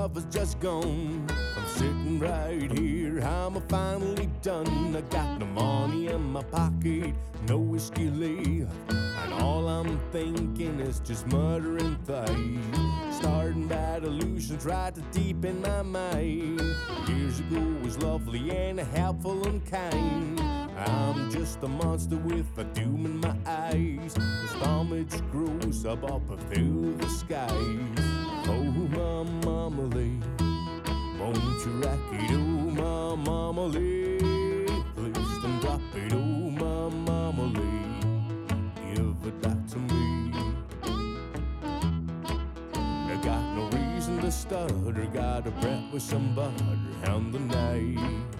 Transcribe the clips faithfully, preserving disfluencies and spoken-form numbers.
love is just gone. I'm sitting right here, I'm finally done. I got no money in my pocket, no whiskey left, and all I'm thinking is just murder and fight. Starting bad illusions right deep in my mind. Years ago was lovely and helpful and kind. I'm just a monster with a doom in my eyes. The stomach grows up up through the skies. Oh, my marmalade, won't you rock it? Oh, my marmalade, please don't drop it. Oh, my marmalade, give it back to me. I got no reason to stutter, got a breath with some butter and the night.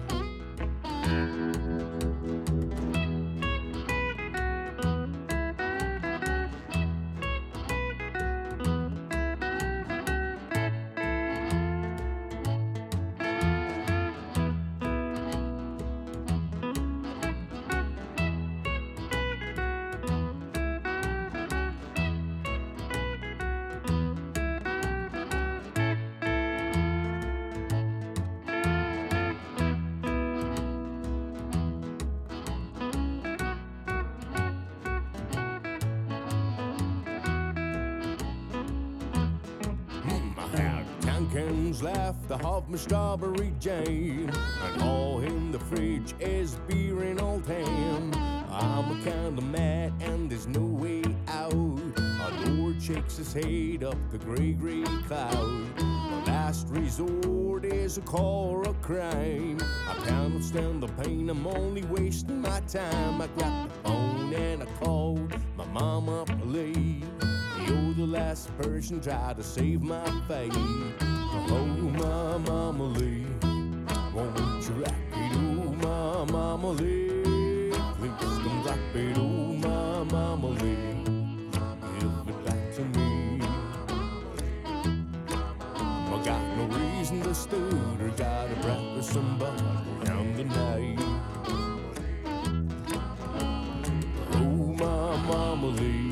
Cans left, I have my strawberry jam, and all in the fridge is beer and old ham. I'm a kinda mad and there's no way out. My Lord shakes his head up the grey, grey cloud. My last resort is a call or a crime. I cannot stand the pain, I'm only wasting my time. I grabbed the phone and I called my mom up late. You're the last person try to save my fate. Oh, my marmalade, won't you rock it? Oh, my marmalade, please don't drop it. Oh, my marmalade, give it back to me. I got no reason to stutter, got a breath with some butter down the night. Oh, my marmalade,